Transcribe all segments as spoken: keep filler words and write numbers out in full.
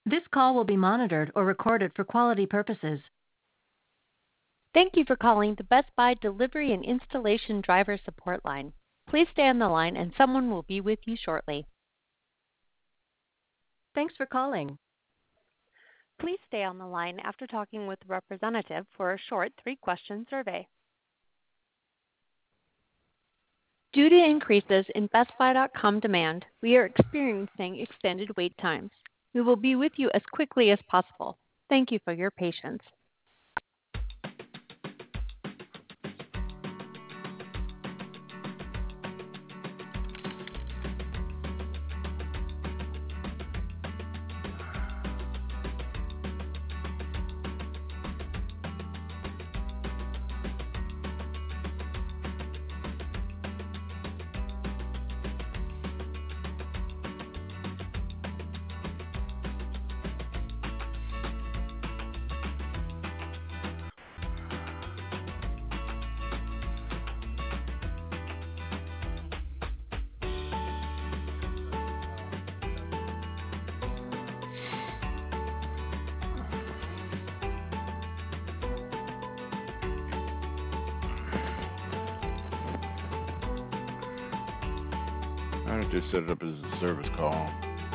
This call will be monitored or recorded for quality purposes. Thank you for calling the Best Buy Delivery and Installation Driver Support Line. Please stay on the line and someone will be with you shortly. Thanks for calling. Please stay on the line after talking with a representative for a short three-question survey. Due to increases in Best Buy dot com demand, we are experiencing extended wait times. We will be with you as quickly as possible. Thank you for your patience. I just set it up as a service call.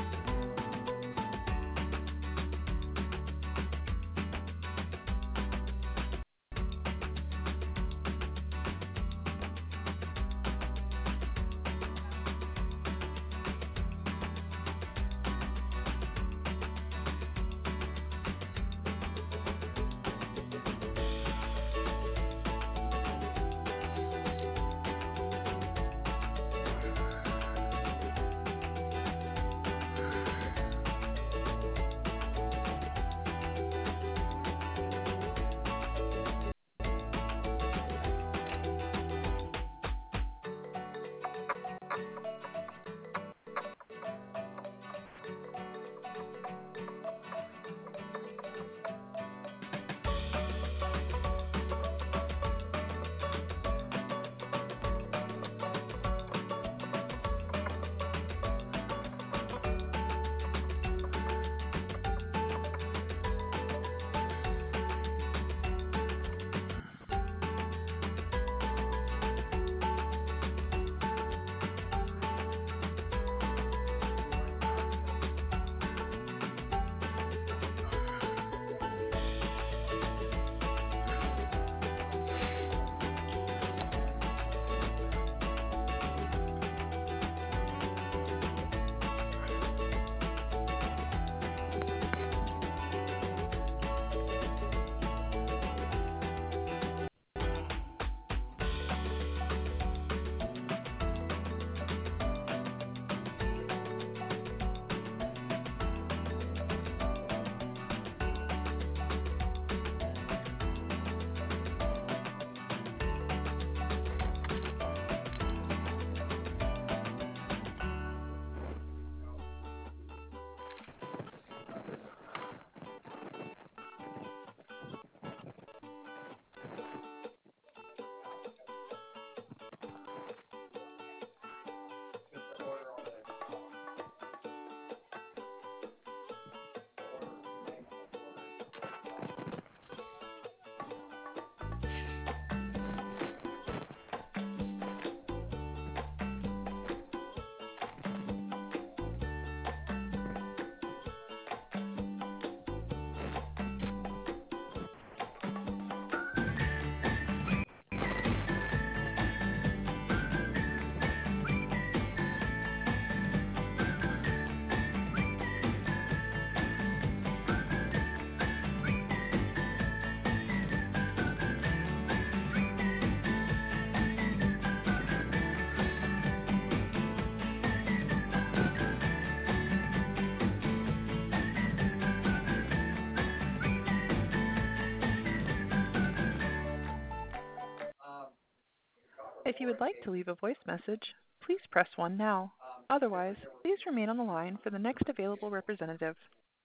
If you would like to leave a voice message, please press one now. Otherwise, please remain on the line for the next available representative.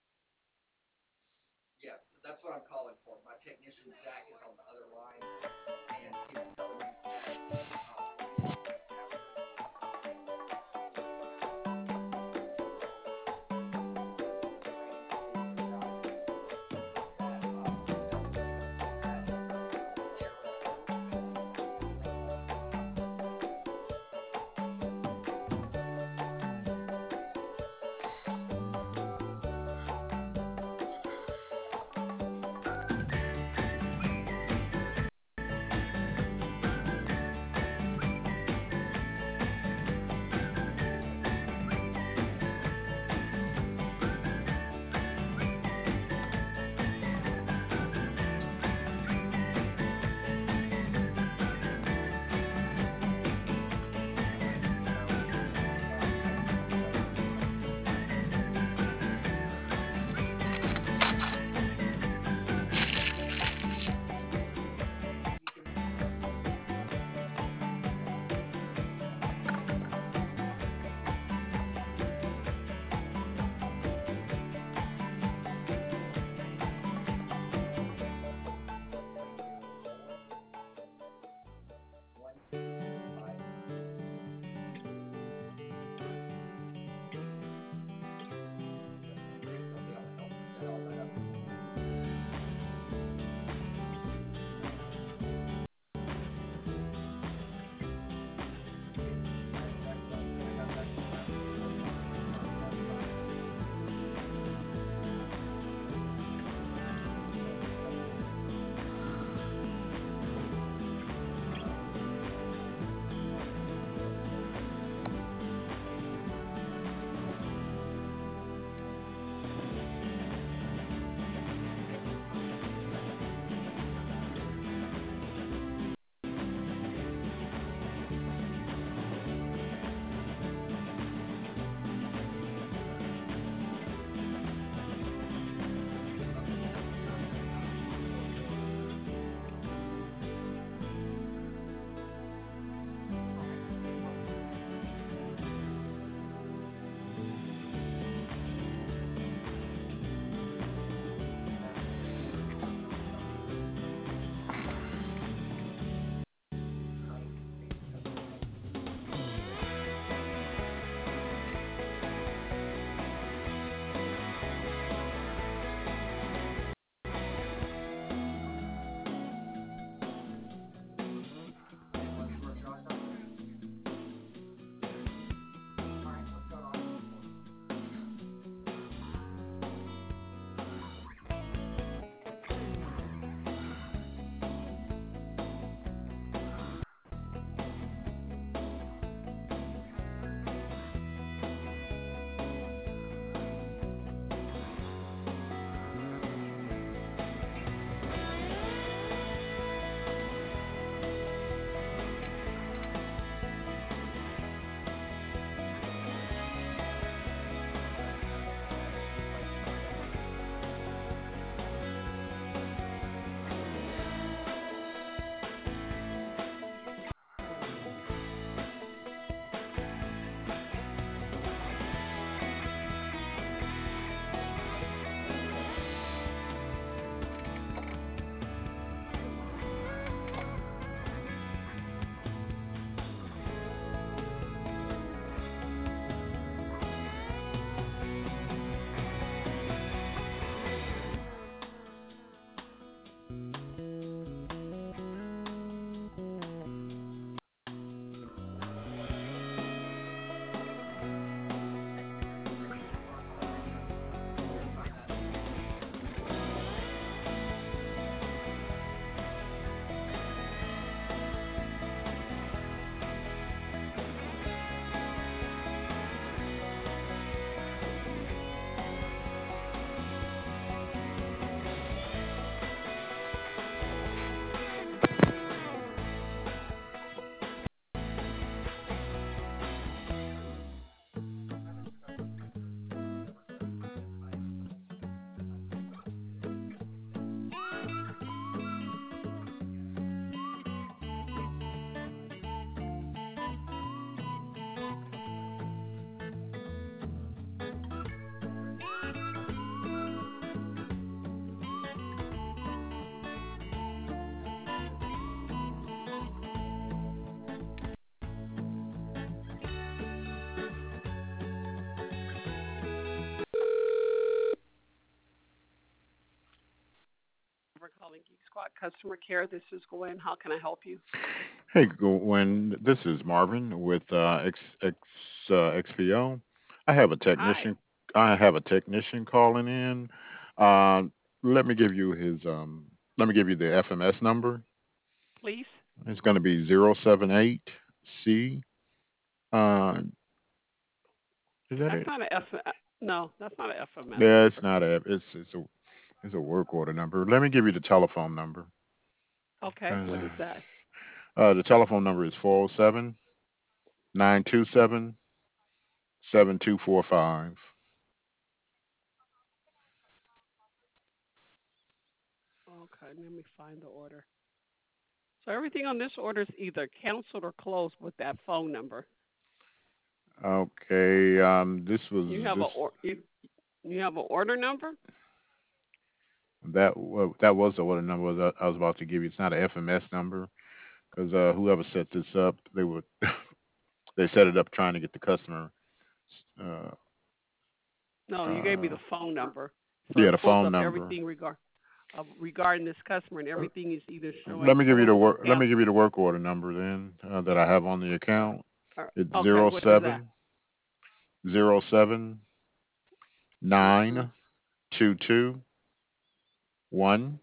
Yes, that's what I'm calling for. My technician Zach is on the other line, and he's telling me that uh, calling Geek Squad customer care. This is Gwen. How can I help you? Hey, Gwen, this is Marvin with uh, X, X, uh, X P O. I have a Hi, technician. I have a technician calling in. Uh, let me give you his. Um, let me give you the F M S number. please. It's going to be zero seven eight C. Uh, is that That's it? not a F. uh, No, that's not a F M S Yeah, it's number. not a. It's it's a it's a work order number. Let me give you the telephone number. Okay, what Uh, is that? uh, the telephone number is four zero seven nine two seven seven two four five. Okay, let me find the order. So everything on this order is either canceled or closed with that phone number. Okay. Um, this was You have a this or you you have an order number? that wa- that was the order number that I was about to give you. It's not an F M S number because uh, whoever set this up, they were they set it up trying to get the customer. Uh, No, you gave me uh, the phone number, so yeah, it the pulls phone up number. everything regard uh, regarding this customer, and Uh, everything is either showing Let me give you the closed or work. Let me give canceled. you the work order number then uh, that I have on the account. Or, It's okay, zero what is that? seven zero seven Mm-hmm. nine two two one.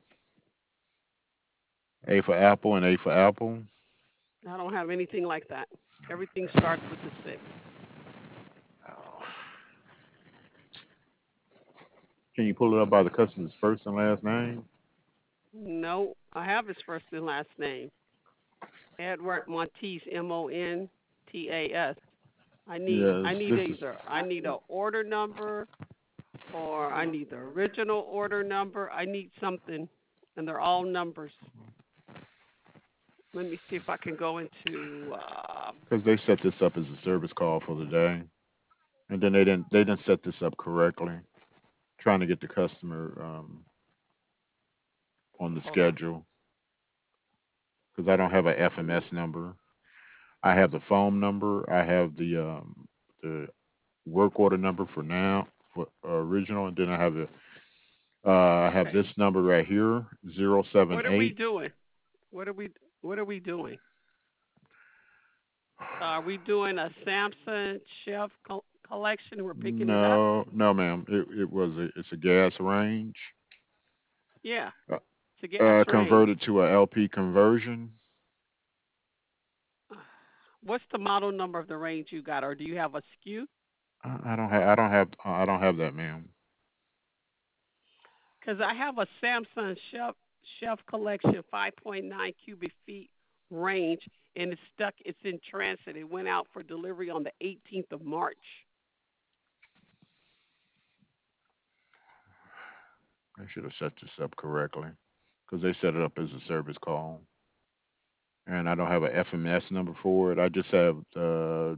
A for apple and A for apple. I don't have anything like that. Everything starts with the six. Can you pull it up by the customer's first and last name? No, I have his first and last name. Edward Montes, M O N T A S. I need Yes, I need this is. either I need a order number or I need the original order number. I need something, and they're all numbers. Let me see if I can go into. Uh, Because they set this up as a service call for the day, and then they didn't they didn't set this up correctly, trying to get the customer um, on the hold on. schedule. Because I don't have a F M S number. I have the phone number. I have the um, the work order number for now for uh, original, and then I have the uh, I have Okay. this number right here zero seven What are we eight. doing? What are we What are we doing? Are we doing a Samsung Chef co- collection? We're picking it up. No, no, ma'am. It it was a it's a gas range. Yeah, Uh, it's a gas uh, range. converted to a L P conversion. What's the model number of the range you got, or do you have a S K U? I I don't have I don't have I don't have that, ma'am. Because I have a Samsung Chef Chef Collection five point nine cubic feet range, and it's stuck. It's in transit. It went out for delivery on the eighteenth of March. I should have set this up correctly because they set it up as a service call, and I don't have a F M S number for it. I just have uh,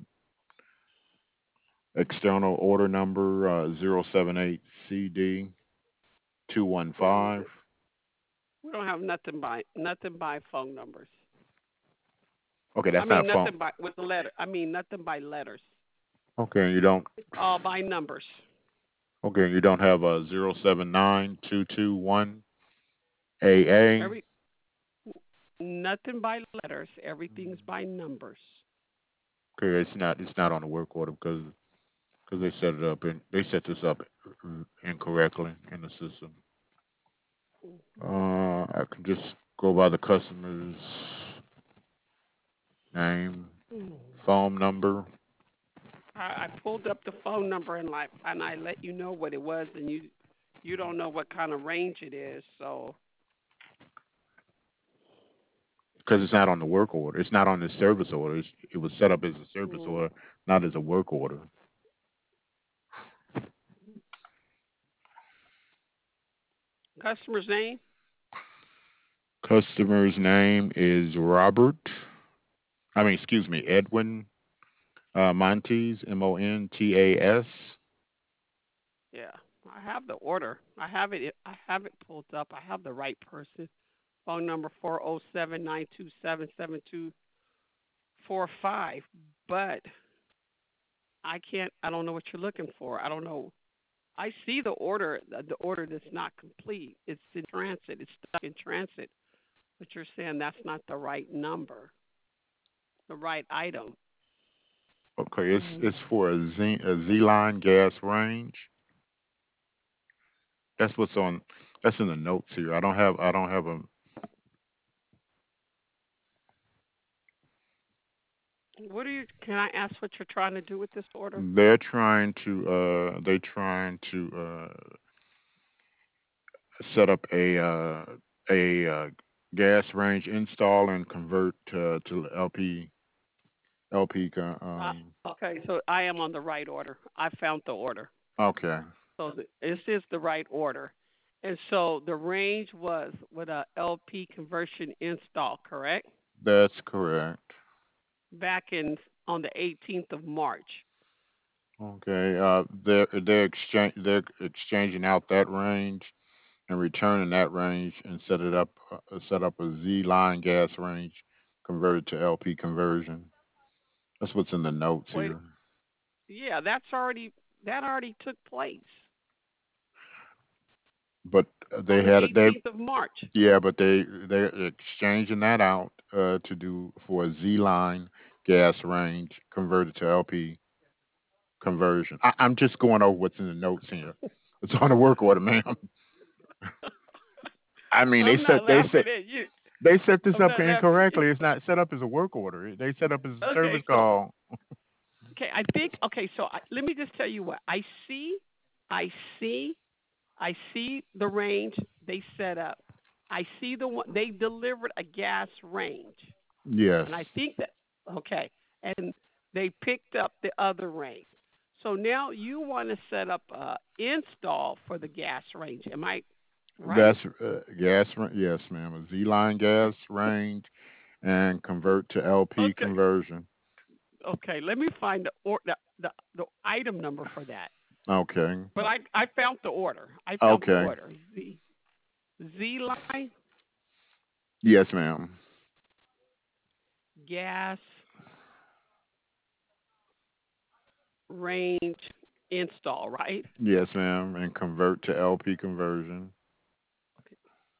external order number uh, zero seven eight C D two one Mm, five. we don't have nothing by nothing by phone numbers. Okay, I that's not mean a phone. nothing by with the letter. I mean nothing by letters. Okay, you don't. It's all by numbers. Okay, you don't have a zero seven nine two two one A A. Every nothing by letters. Everything's by numbers. Okay, it's not it's not on the work order because because they set it up and they set this up incorrectly in the system. Uh, I can just go by the customer's name, Mm. phone number. I, I pulled up the phone number and like and I let you know what it was, and you you don't know what kind of range it is. So Because it's not on the work order. It's not on the service order. It's, it was set up as a service mm. order, not as a work order. Customer's name. Customer's name is Robert. I mean, excuse me, Edwin uh, Montes, M O N T A S. Yeah, I have the order. I have it. I have it pulled up. I have the right person. Phone number four zero seven nine two seven seven two four five. But I can't. I don't know what you're looking for. I don't know. I see the order. The the order that's not complete. It's in transit. It's stuck in transit. But you're saying that's not the right number, the right item. Okay, it's Um, it's for a Z a Z line gas range. That's what's on. That's in the notes here. I don't have I don't have a. what do you? Can I ask what you're trying to do with this order? They're trying to uh they're trying to uh set up a uh a uh, gas range install and convert to to L P L P co- Uh, um okay, so I am on the right order. I found the order. okay. So th- this is the right order. And so the range was with a L P conversion install, correct? That's correct. Back in on the eighteenth of March. Okay. Uh they're they're exchange they're exchanging out that range and returning that range and set it up uh, set up a Z line gas range converted to L P conversion. That's what's in the notes Wait, here. yeah, that's already that already took place But they on the had it they eighteenth of March. yeah, but they they're exchanging that out uh to do for a Z line gas range converted to L P conversion. I, I'm just going over what's in the notes here. It's on the work order, ma'am. I mean, they I'm set not they set laughing at you. they set this I'm up not laughing at you. incorrectly. It's not set up as a work order. They set up as a service Okay, so call. okay, I think okay, so I, let me just tell you what I see. I see I see the range they set up. I see the one they delivered a gas range, Yes, and I think that okay, and they picked up the other range. So now you want to set up a install for the gas range. Am I right? that's uh, gas. ra- Yes, ma'am. A Z line gas range and convert to L P Okay, conversion. okay. Let me find the or the the, the item number for that. Okay. But I I found the order. I found the Okay. order. Z Z line Yes, ma'am. gas range install, right? Yes, ma'am. And convert to L P conversion. Okay,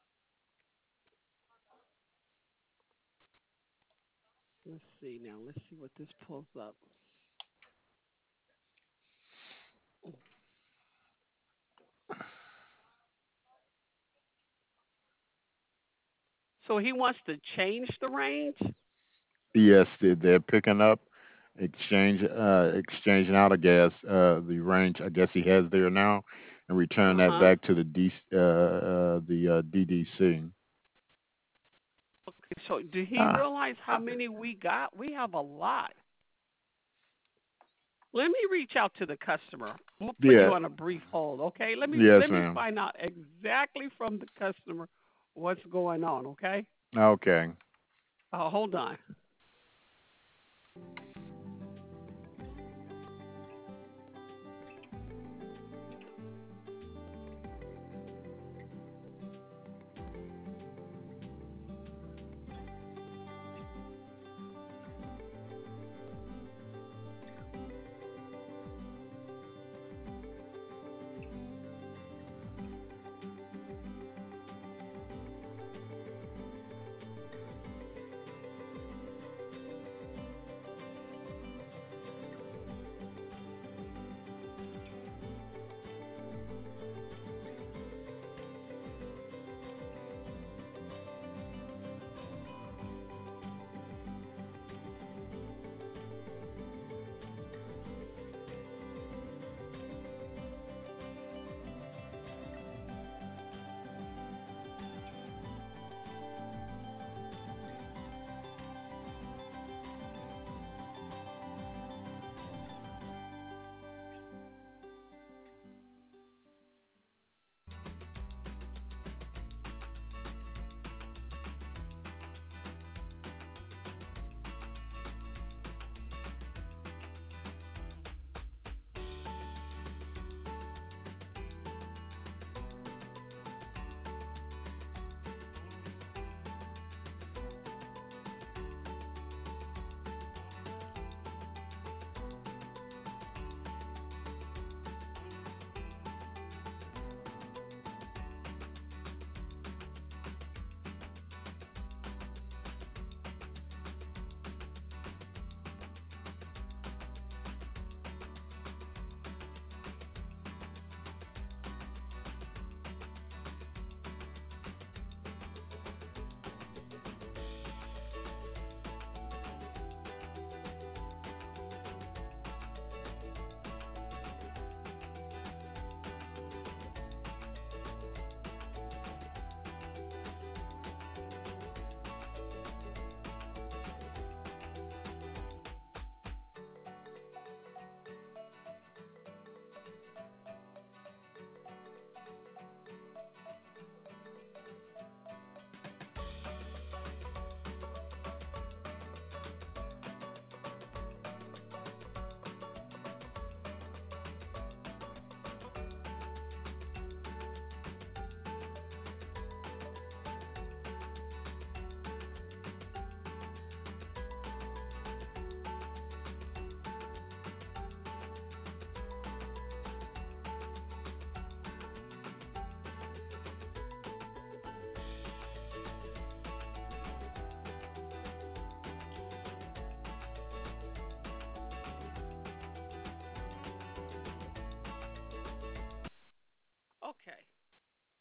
let's see now. Let's see what this pulls up. So he wants to change the range. Yes, they- they're picking up, exchange, uh, exchanging out a gas, uh, the range I guess he has there now, and return Uh that huh. back to the D, uh, uh, the uh, D D C. Okay, so did he Ah, realize how many we got? We have a lot. Let me reach out to the customer. I'm gonna put yeah. you on a brief hold, okay? Let me Yes, let me ma'am. find out exactly from the customer what's going on, okay? Okay. Uh, hold on.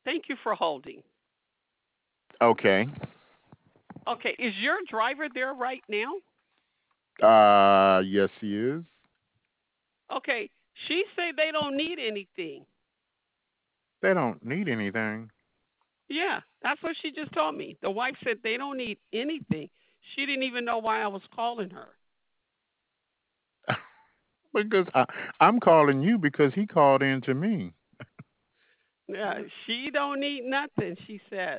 Thank you for holding. Okay. Okay, is your driver there right now? Uh, yes, he is. Okay, she say they don't need anything. They don't need anything. Yeah, that's what she just told me. The wife said they don't need anything. She didn't even know why I was calling her. Because I, I'm calling you because he called in to me. Yeah, she don't need nothing, she says.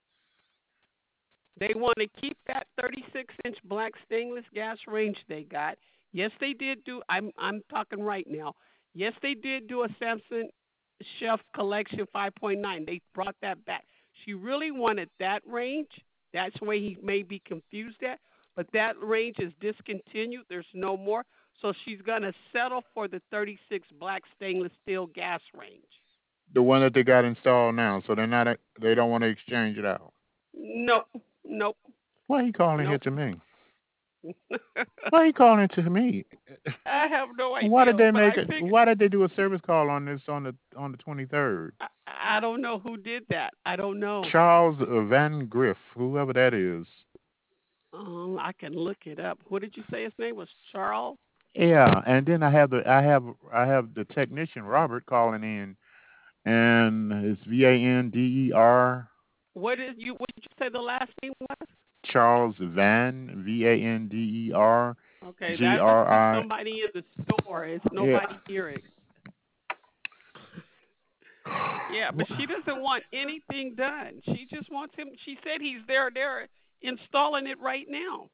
They want to keep that thirty-six inch black stainless gas range they got. Yes, they did do. I'm I'm talking right now. Yes, they did do a Samsung Chef Collection five point nine. They brought that back. She really wanted that range. That's where he may be confused at. But that range is discontinued. There's no more. So she's gonna settle for the thirty-six black stainless steel gas range. The one that they got installed now, so they're not. They don't want to exchange it out. Nope, nope, Why he calling here nope. to me? Why he calling to me? I have no Why did idea, they but make I it? figured Why did they do a service call on this on the on the twenty third? I, I don't know who did that. I don't know. Charles Van Griff, whoever that is. Um, I can look it up. What did you say his name was? Charles? Yeah, and then I have the I have I have the technician Robert calling in, and it's V A N D E R What did you what did you say the last name was? Charles Van V A N D E R Okay, G that must R be I. somebody in the store. It's Yeah. nobody here. Yeah, but she doesn't want anything done. She just wants him. She said he's there. They're installing it right now.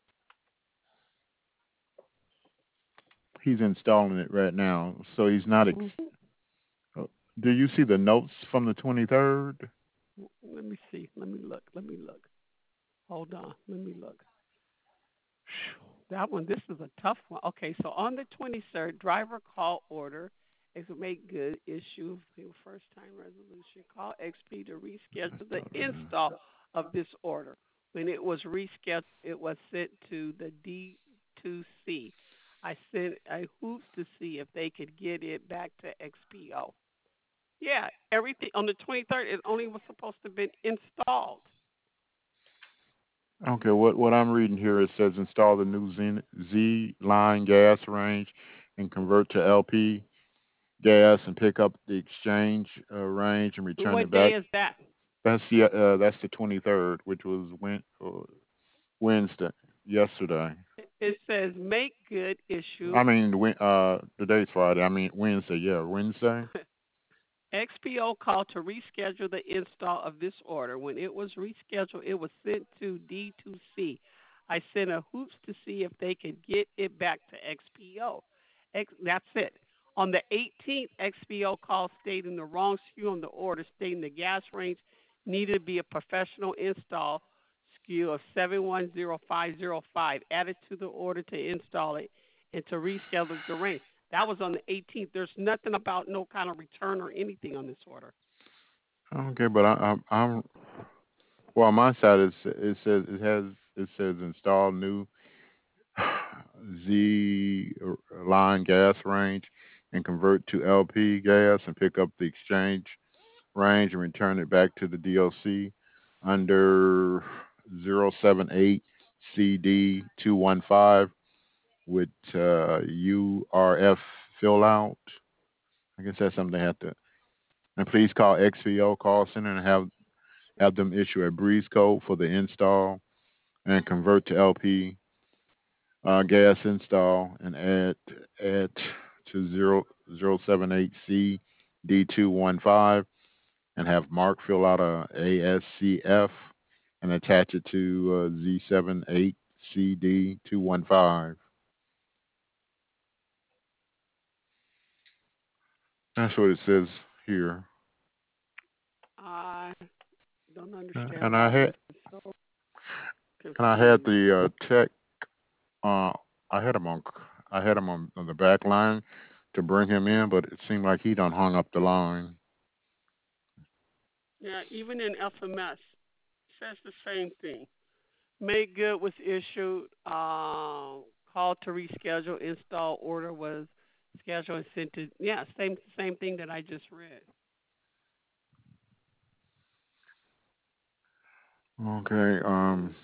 He's installing it right now, so he's not. Ex- Hmm. uh, Do you see the notes from the twenty third? Let me see. Let me look. Let me look. Hold on. Let me look. That one, this is a tough one. Okay, so on the twenty-third, driver call order is a make good issue. First time resolution. Call X P to reschedule the install of this order. When it was rescheduled, it was sent to the D two C. I sent a hoops to see if they could get it back to X P O. Yeah, everything on the twenty-third, it only was supposed to have been installed. Okay, what what I'm reading here it says install the new Z, Z line gas range and convert to L P gas and pick up the exchange uh, range and return it What back. day is that? That's the uh, that's the twenty-third, which was Wed- uh, Wednesday, yesterday. It says make good issue. I mean, the Wed- uh, today's Friday. I mean Wednesday. Yeah, Wednesday. X P O called to reschedule the install of this order. When it was rescheduled, it was sent to D two C. I sent a hoops to see if they could get it back to X P O. X, that's it. On the eighteenth, X P O called stating the wrong S K U on the order, stating the gas range needed to be a professional install S K U of seven one zero five zero five added to the order to install it and to reschedule the range. That was on the eighteenth. There's nothing about no kind of return or anything on this order. Okay, but I, I'm I'm well on my side it it says it has it says install new Z line gas range and convert to L P gas and pick up the exchange range and return it back to the D O C under zero seven eight C D two one five with uh, U R F fill out. I guess that's something they have to. And please call X V O call center and have have them issue a breeze code for the install and convert to L P uh, gas install and add add to zero zero seven eight C D two one five and have Mark fill out a A S C F and attach it to uh, Z seven eight C D two one five. That's what it says here. I don't Uh, understand And I why this had is so and I had confused. the uh, tech. Uh, I had him on. I had him on, on the back line to bring him in, but it seemed like he done hung up the line. Yeah, even in F M S, says the same thing. Make good was issued. Uh, call to reschedule. Install order was scheduled and sent to. Yeah, same same thing that I just read. Okay. Um.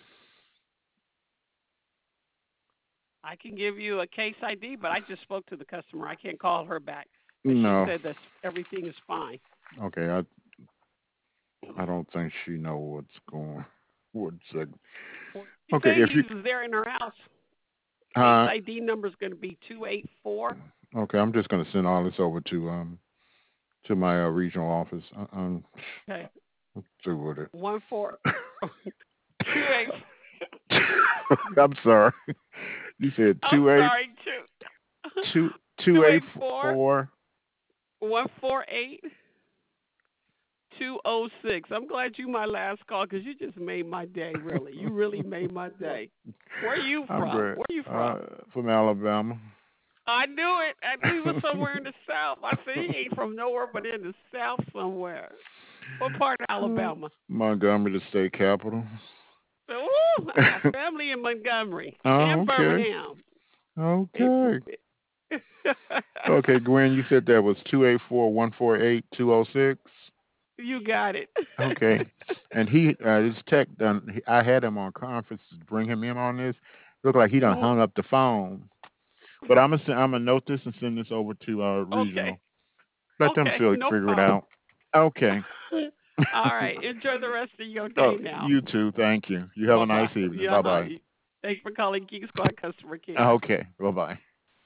I can give you a case I D, but I just spoke to the customer. I can't call her back. But she No. said that everything is fine. Okay. I I don't think she know what's going. What's uh, She okay? said If you. he's there in her house. Case Uh. I D number is going to be two eight four. Okay. I'm just gonna send all this over to um to my uh, regional office. Uh, Um. Okay. Let's see what it. One four two eight. I'm sorry. You said I'm two eight sorry, two two two two eight eight four four. one four eight two oh six. I'm glad you my last call because you just made my day. Really, you really made my day. Where are you I'm from? great. Where are you Uh, from? from Alabama. I knew it. I knew he was somewhere in the South. I said he ain't from nowhere but in the South somewhere. What part of Alabama? Montgomery, the state capital. Ooh, I got family in Montgomery Oh, and okay. Birmingham. Okay. Okay, Gwen, you said that was two eight four one four eight two zero six. You got it. Okay. And he, uh, his tech done. he- I had him on conference to bring him in on this. Looked like he done Mhm. hung up the phone. But I'm gonna I'm gonna note this and send this over to uh Okay. regional. Let them Okay. feel, No figure it problem. out. Okay. All right. Enjoy the rest of your Oh, day now. you too. Thank you. You have Bye a bye. nice evening. Yeah. Bye Uh-huh. bye. Thanks for calling Geek Squad customer care. Okay. Bye bye.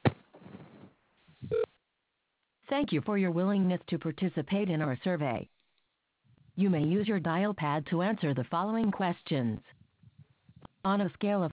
Thank you for your willingness to participate in our survey. You may use your dial pad to answer the following questions. On a scale of